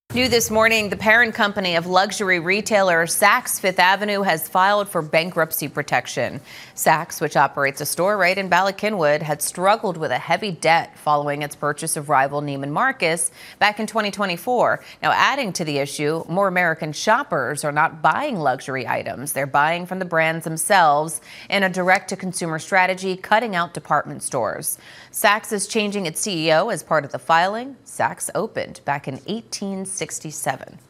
New this morning, the parent company of luxury retailer Saks Fifth Avenue has filed for bankruptcy protection. Saks, which operates a store right in Bala Cynwyd, had struggled with a heavy debt following its purchase of rival Neiman Marcus back in 2024. Now, adding to the issue, more American shoppers are not buying luxury items. They're buying from the brands themselves in a direct-to-consumer strategy, cutting out department stores. Saks is changing its CEO as part of the filing. Saks opened back in 1867.